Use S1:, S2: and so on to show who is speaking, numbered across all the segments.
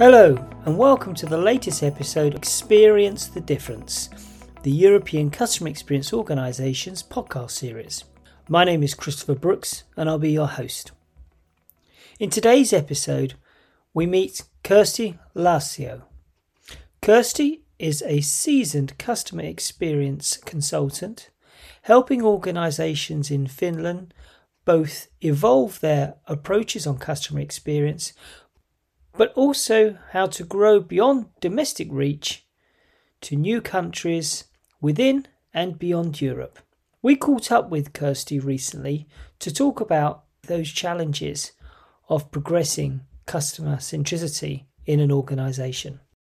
S1: Hello and welcome to the latest episode of Experience the Difference, the European Customer Experience Organisation's podcast series. My name is Christopher Brooks and I'll be your host. In today's episode, we meet Kirsti Larsio. Kirsti is a seasoned customer experience consultant, helping organisations in Finland both evolve their approaches on customer experience, but also how to grow beyond domestic reach to new countries within and beyond Europe. We caught up with Kirsti recently to talk about those challenges of progressing customer centricity in an organisation.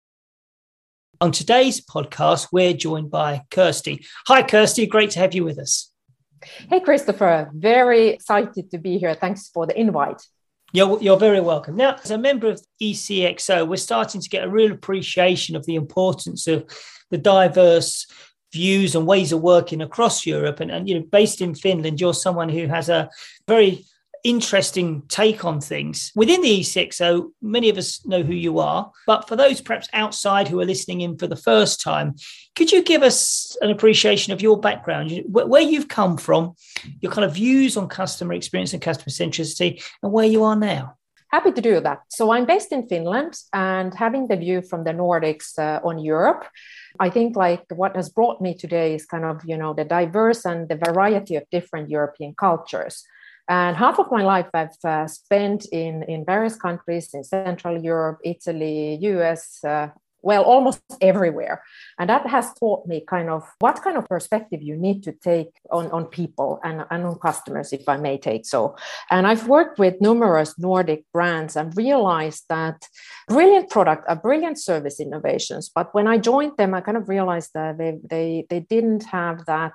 S1: On today's podcast, we're joined by Kirsti. Hi, Kirsti. Great to have you with us.
S2: Hey, Christopher. Very excited to be here. Thanks for the invite.
S1: You're very welcome. Now, as a member of ECXO, we're starting to get a real appreciation of the importance of the diverse views and ways of working across Europe. And based in Finland, you're someone who has a very interesting take on things. Within the ECXO, many of us know who you are, but for those perhaps outside who are listening in for the first time, could you give us an appreciation of your background, where you've come from, your kind of views on customer experience and customer centricity, and where you are now?
S2: Happy to do that. So I'm based in Finland, and having the view from the Nordics on Europe, I think like what has brought me today is kind of, the diverse and the variety of different European cultures. And half of my life I've spent in various countries in Central Europe, Italy, US, almost everywhere. And that has taught me kind of what kind of perspective you need to take on people and on customers, if I may take so. And I've worked with numerous Nordic brands and realized that brilliant product are brilliant service innovations. But when I joined them, I kind of realized that they didn't have that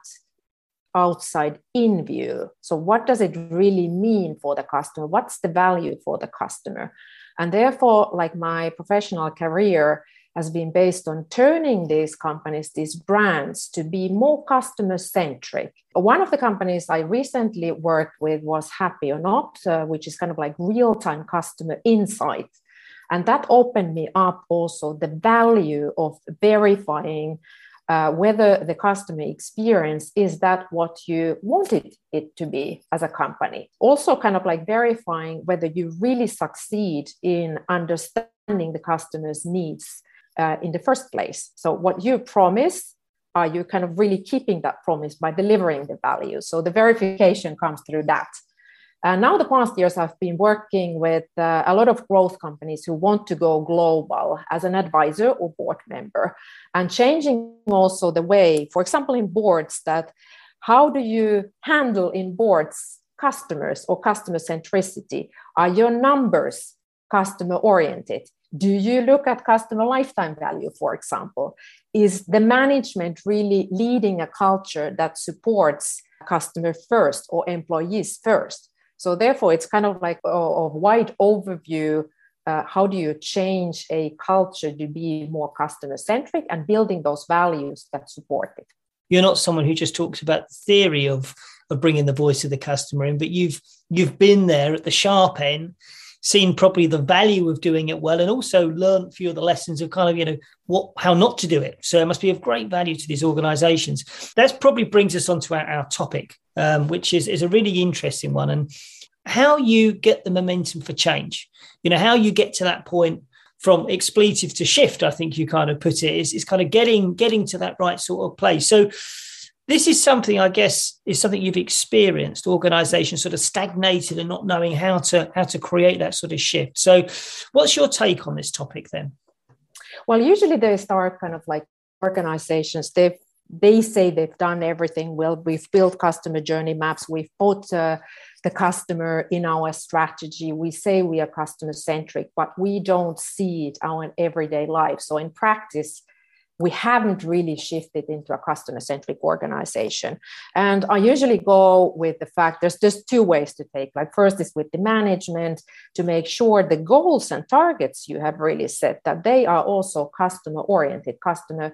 S2: outside in view. So what does it really mean for the customer? What's the value for the customer? And therefore, like my professional career has been based on turning these companies, these brands, to be more customer centric. One of the companies I recently worked with was Happy or Not, which is kind of like real-time customer insight. And that opened me up also the value of verifying whether the customer experience is that what you wanted it to be as a company. Also kind of like verifying whether you really succeed in understanding the customer's needs in the first place. So what you promise, are you kind of really keeping that promise by delivering the value? So the verification comes through that. And now the past years, I've been working with a lot of growth companies who want to go global as an advisor or board member, and changing also the way, for example, in boards, that how do you handle in boards customers or customer centricity? Are your numbers customer oriented? Do you look at customer lifetime value, for example? Is the management really leading a culture that supports customer first or employees first? So therefore, it's kind of like a wide overview. How do you change a culture to be more customer-centric and building those values that support it?
S1: You're not someone who just talks about the theory of bringing the voice of the customer in, but you've been there at the sharp end, seen probably the value of doing it well, and also learned a few of the lessons of kind of, how not to do it. So it must be of great value to these organizations. That probably brings us on to our topic, which is a really interesting one, and how you get the momentum for change. How you get to that point from expletive to shift, I think you kind of put it, is kind of getting to that right sort of place. So this is something, I guess, is something you've experienced, organizations sort of stagnated and not knowing how to create that sort of shift. So what's your take on this topic then?
S2: Well, usually they start kind of like organizations, they say they've done everything well. We've built customer journey maps. We've put the customer in our strategy. We say we are customer centric, but we don't see it in our everyday life. So in practice, we haven't really shifted into a customer centric organization. And I usually go with the fact there's just two ways to take. Like first is with the management to make sure the goals and targets you have really set, that they are also customer oriented, customer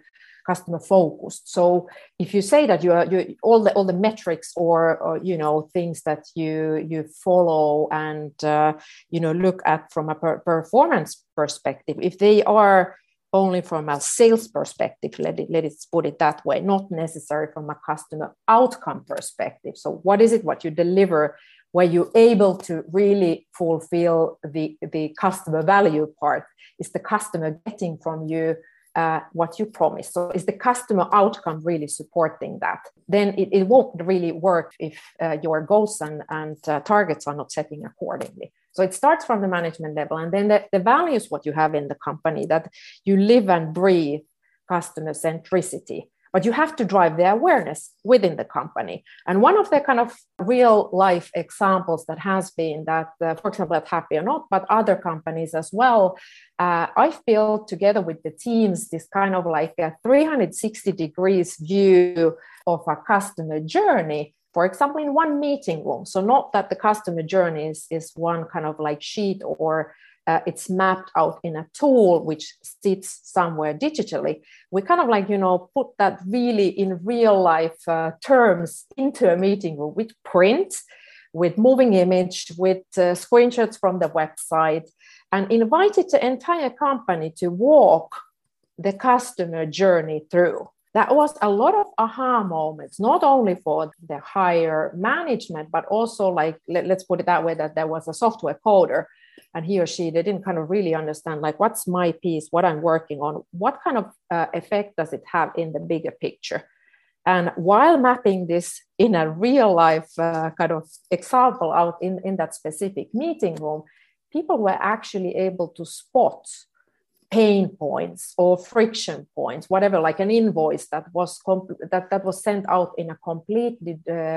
S2: customer focused. So if you say that you all the metrics or things that you follow and look at from a performance perspective, if they are only from a sales perspective, let it put it that way, not necessarily from a customer outcome perspective. So what is it what you deliver where you're able to really fulfill the customer value part? Is the customer getting from you what you promised? So is the customer outcome really supporting that? Then it won't really work if your goals and targets are not setting accordingly. So it starts from the management level, and then the values what you have in the company, that you live and breathe customer centricity, but you have to drive the awareness within the company. And one of the kind of real life examples that has been that, for example, at Happy or Not, but other companies as well, I've built together with the teams this kind of like a 360 degrees view of a customer journey, for example, in one meeting room. So not that the customer journey is one kind of like sheet or it's mapped out in a tool which sits somewhere digitally. We kind of like, put that really in real life terms into a meeting room with print, with moving image, with screenshots from the website, and invited the entire company to walk the customer journey through. That was a lot of aha moments, not only for the higher management, but also like, let's put it that way, that there was a software coder and he or she, they didn't kind of really understand, like, what's my piece, what I'm working on, what kind of effect does it have in the bigger picture? And while mapping this in a real life kind of example out in that specific meeting room, people were actually able to spot pain points or friction points, whatever, like an invoice that was that was sent out in a completely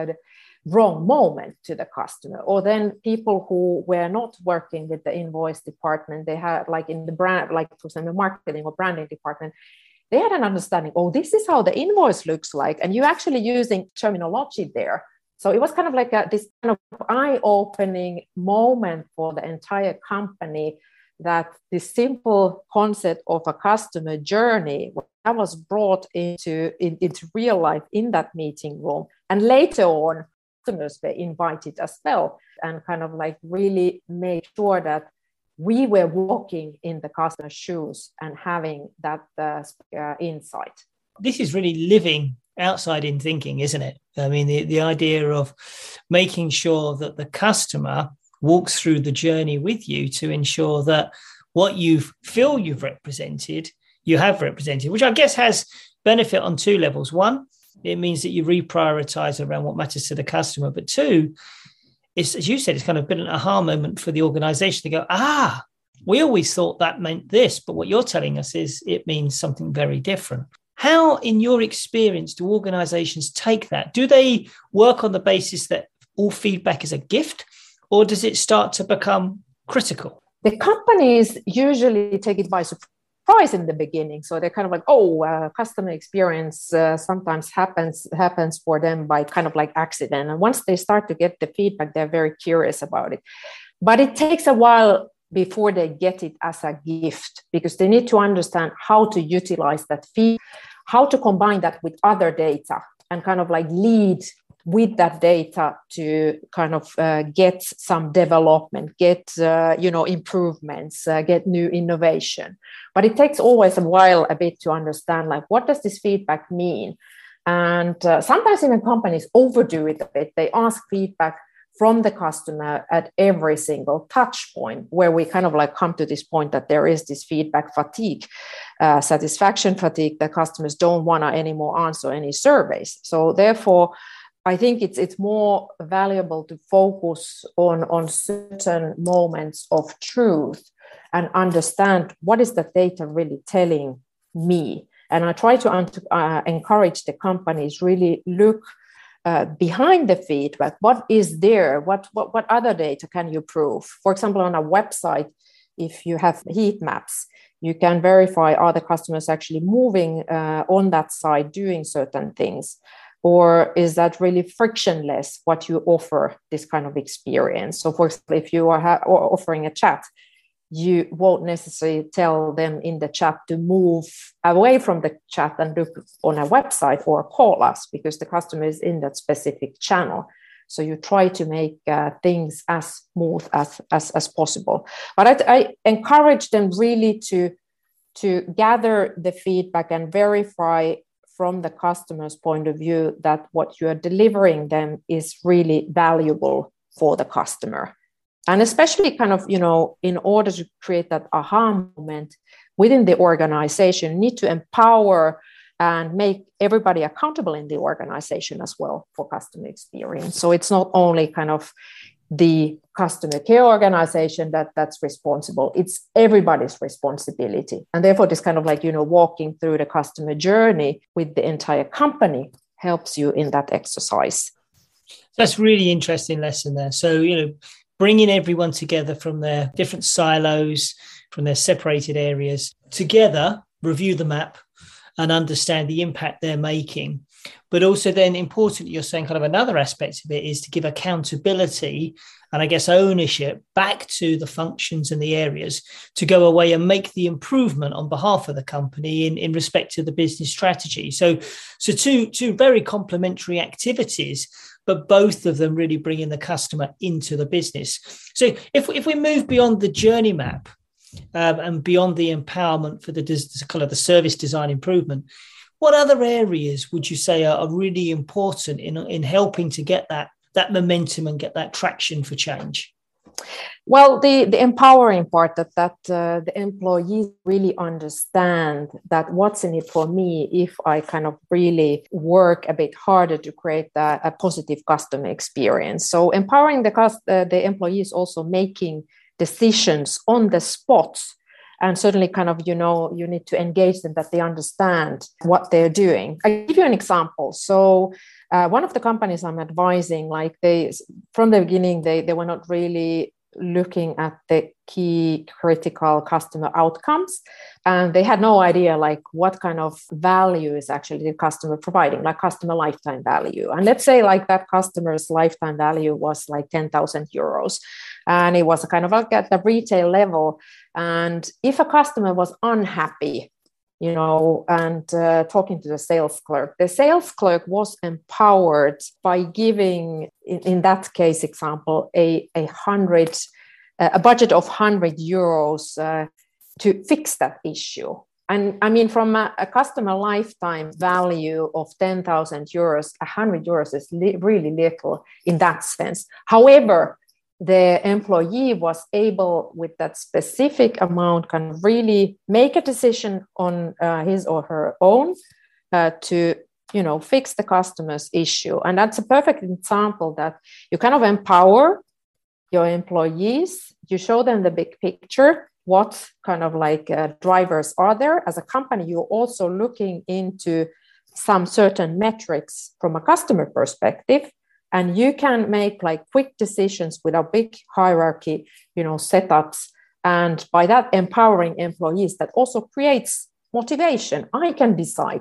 S2: wrong moment to the customer, or then people who were not working with the invoice department, they had like in the brand, like for example, marketing or branding department, they had an understanding, oh, this is how the invoice looks like, and you're actually using terminology there. So it was kind of like this kind of eye-opening moment for the entire company, that this simple concept of a customer journey that was brought into real life in that meeting room. And later on, customers were invited as well, and kind of like really made sure that we were walking in the customer's shoes and having that insight.
S1: This is really living outside in thinking, isn't it? I mean, the idea of making sure that the customer walks through the journey with you to ensure that what you feel you have represented, which I guess has benefit on two levels. One, it means that you reprioritize around what matters to the customer. But two, it's, as you said, it's kind of been an aha moment for the organization to go, we always thought that meant this, but what you're telling us is it means something very different. How, in your experience, do organizations take that? Do they work on the basis that all feedback is a gift, or does it start to become critical?
S2: The companies usually take it by surprise in the beginning. So they're kind of like, customer experience sometimes happens for them by kind of like accident. And once they start to get the feedback, they're very curious about it. But it takes a while before they get it as a gift, because they need to understand how to utilize that feedback, how to combine that with other data, and kind of like lead with that data to kind of get some development, get improvements, get new innovation. But it takes always a while a bit to understand, like, what does this feedback mean? And sometimes even companies overdo it a bit. They ask feedback from the customer at every single touch point, where we kind of like come to this point that there is this feedback fatigue, satisfaction fatigue, that customers don't want to anymore answer any surveys. So therefore, I think it's more valuable to focus on certain moments of truth and understand what is the data really telling me. And I try to encourage the companies really look behind the feedback. What is there? What other data can you prove? For example, on a website, if you have heat maps, you can verify, are the customers actually moving on that site, doing certain things? Or is that really frictionless, what you offer this kind of experience? So for example, if you are offering a chat, you won't necessarily tell them in the chat to move away from the chat and look on a website or call us, because the customer is in that specific channel. So you try to make things as smooth as possible. But I encourage them really to gather the feedback and verify from the customer's point of view that what you are delivering them is really valuable for the customer. And especially kind of, in order to create that aha moment within the organization, you need to empower and make everybody accountable in the organization as well for customer experience. So it's not only kind of the customer care organization that's responsible, it's everybody's responsibility. And therefore, this kind of walking through the customer journey with the entire company helps you in that exercise.
S1: That's really interesting lesson there. So, bringing everyone together from their different silos, from their separated areas, together, review the map and understand the impact they're making. But also then importantly, you're saying kind of another aspect of it is to give accountability and I guess ownership back to the functions and the areas to go away and make the improvement on behalf of the company in respect to the business strategy. So two very complementary activities, but both of them really bringing the customer into the business. So if we move beyond the journey map and beyond the empowerment for the service design improvement, what other areas would you say are really important in helping to get that momentum and get that traction for change?
S2: Well, the empowering part that the employees really understand that what's in it for me if I kind of really work a bit harder to create a positive customer experience. So empowering the employees, also making decisions on the spot. And certainly kind of, you need to engage them that they understand what they're doing. I'll give you an example. So one of the companies I'm advising, from the beginning, they were not really looking at the key critical customer outcomes. And they had no idea what kind of value is actually the customer providing, like customer lifetime value. And let's say that customer's lifetime value was 10,000 euros. And it was kind of at the retail level. And if a customer was unhappy, and talking to the sales clerk was empowered by giving, in that case example, a budget of 100 euros to fix that issue. And I mean, from a customer lifetime value of 10,000 euros, 100 euros is really little in that sense. However, the employee was able, with that specific amount, can really make a decision on his or her own to, fix the customer's issue. And that's a perfect example that you kind of empower your employees, you show them the big picture, what kind of drivers are there. As a company, you're also looking into some certain metrics from a customer perspective. And you can make quick decisions without big hierarchy, setups. And by that, empowering employees, that also creates motivation. I can decide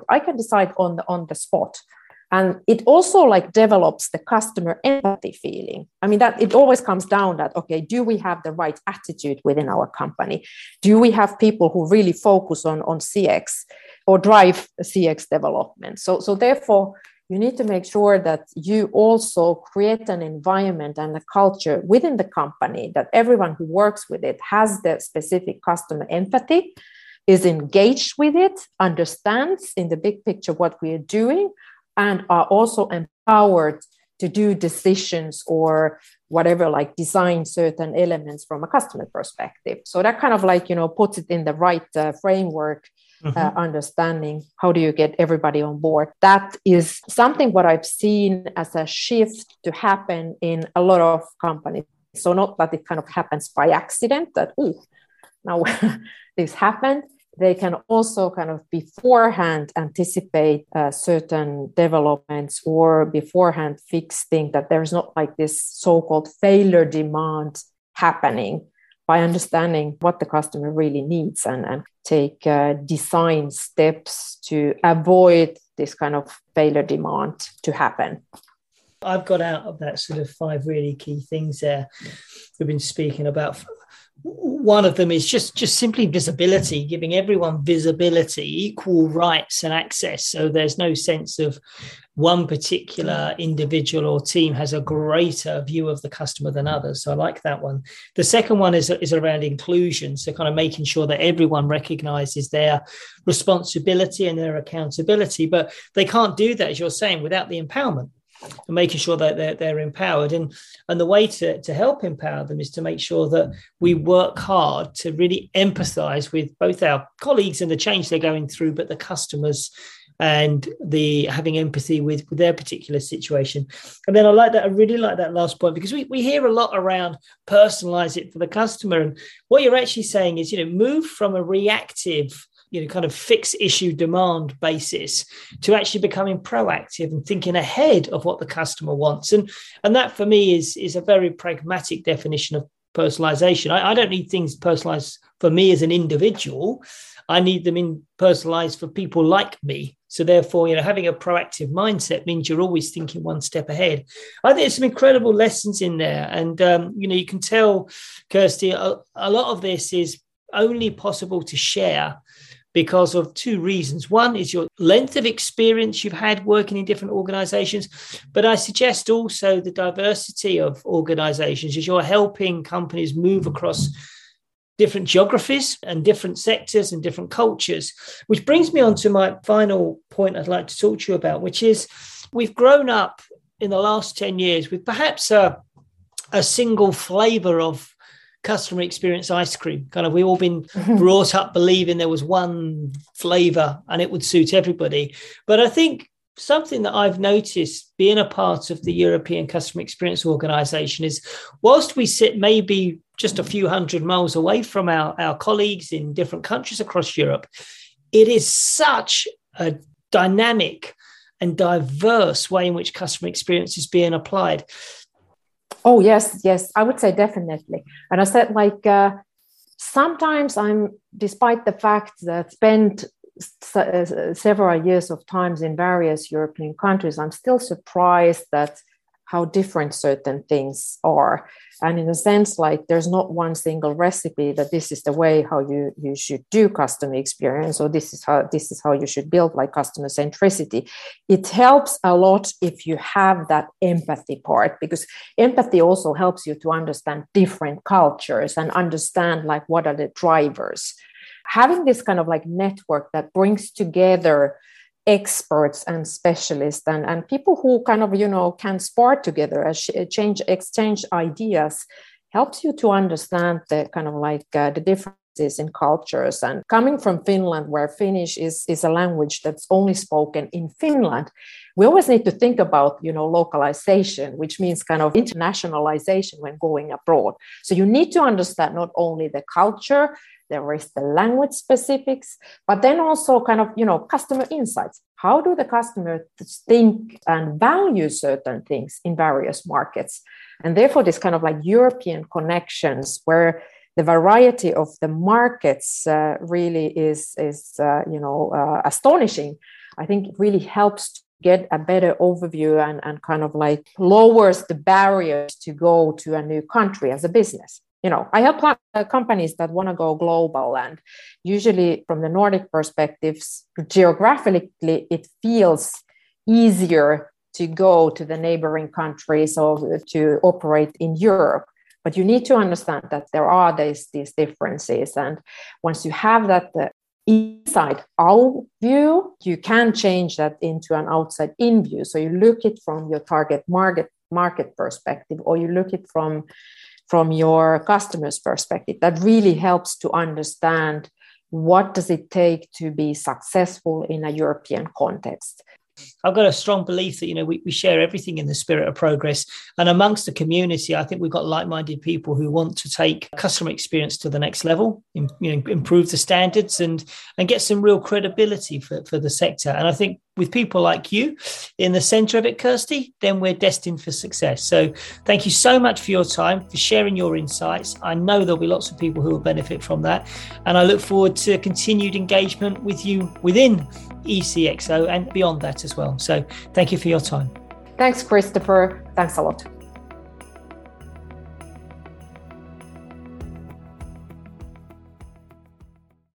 S2: on the spot. And it also develops the customer empathy feeling. I mean, that it always comes down that, okay, do we have the right attitude within our company? Do we have people who really focus on CX or drive CX development? So therefore, you need to make sure that you also create an environment and a culture within the company that everyone who works with it has the specific customer empathy, is engaged with it, understands in the big picture what we are doing, and are also empowered to do decisions or whatever, design certain elements from a customer perspective. So that kind of puts it in the right framework. Understanding how do you get everybody on board. That is something what I've seen as a shift to happen in a lot of companies. So not that it kind of happens by accident, that, now this happened. They can also kind of beforehand anticipate certain developments or beforehand fix things, that there's not this so-called failure demand happening, by understanding what the customer really needs and take design steps to avoid this kind of failure demand to happen.
S1: I've got out of that sort of 5 really key things there we've been speaking about. one of them is just simply visibility, giving everyone visibility, equal rights and access. So there's no sense of one particular individual or team has a greater view of the customer than others. So I like that one. The second one is around inclusion. So kind of making sure that everyone recognizes their responsibility and their accountability, but they can't do that, as you're saying, without the empowerment. And making sure that they're empowered. And the way to help empower them is to make sure that we work hard to really empathize with both our colleagues and the change they're going through, but the customers and the having empathy with their particular situation. And then I really like that last point, because we hear a lot around personalize it for the customer. And what you're actually saying is, move from a reactive kind of fixed issue demand basis to actually becoming proactive and thinking ahead of what the customer wants. And that for me is a very pragmatic definition of personalization. I don't need things personalized for me as an individual. I need them personalized for people like me. So therefore, having a proactive mindset means you're always thinking one step ahead. I think there's some incredible lessons in there. And, you can tell, Kirsty, a lot of this is only possible to share because of two reasons. One is your length of experience you've had working in different organizations, but I suggest also the diversity of organizations as you're helping companies move across different geographies and different sectors and different cultures, which brings me on to my final point I'd like to talk to you about, which is we've grown up in the last 10 years with perhaps a single flavor of customer experience ice cream. Kind of, we've all been brought up believing there was one flavor and it would suit everybody. But I think something that I've noticed being a part of the European Customer Experience Organization is, whilst we sit maybe just a few hundred miles away from our colleagues in different countries across Europe, it is such a dynamic and diverse way in which customer experience is being applied.
S2: Oh, yes, I would say definitely. And I said, sometimes despite the fact that spent several years of times in various European countries, I'm still surprised that how different certain things are. And in a sense, there's not one single recipe that this is the way how you should do customer experience, or this is how you should build customer centricity. It helps a lot if you have that empathy part, because empathy also helps you to understand different cultures and understand what are the drivers. Having this kind of network that brings together experts and specialists and people who kind of, can spar together, exchange ideas, helps you to understand the kind of the differences in cultures. And coming from Finland, where Finnish is a language that's only spoken in Finland, we always need to think about, localization, which means kind of internationalization when going abroad. So you need to understand not only the culture, there is the language specifics, but then also kind of, customer insights. How do the customers think and value certain things in various markets? And therefore, this kind of European connections where the variety of the markets really is astonishing. I think it really helps to get a better overview and kind of lowers the barriers to go to a new country as a business. I help companies that want to go global, and usually from the Nordic perspectives, geographically, it feels easier to go to the neighboring countries or to operate in Europe. But you need to understand that there are these differences. And once you have that inside out view, you can change that into an outside in view. So you look it from your target market perspective, or you look it from your customer's perspective. That really helps to understand what does it take to be successful in a European context.
S1: I've got a strong belief that, we share everything in the spirit of progress. And amongst the community, I think we've got like-minded people who want to take customer experience to the next level, improve the standards and get some real credibility for the sector. And I think with people like you in the center of it, Kirsty, then we're destined for success. So thank you so much for your time, for sharing your insights. I know there'll be lots of people who will benefit from that. And I look forward to continued engagement with you within ECXO and beyond that as well. So thank you for your time.
S2: Thanks, Christopher. Thanks a lot.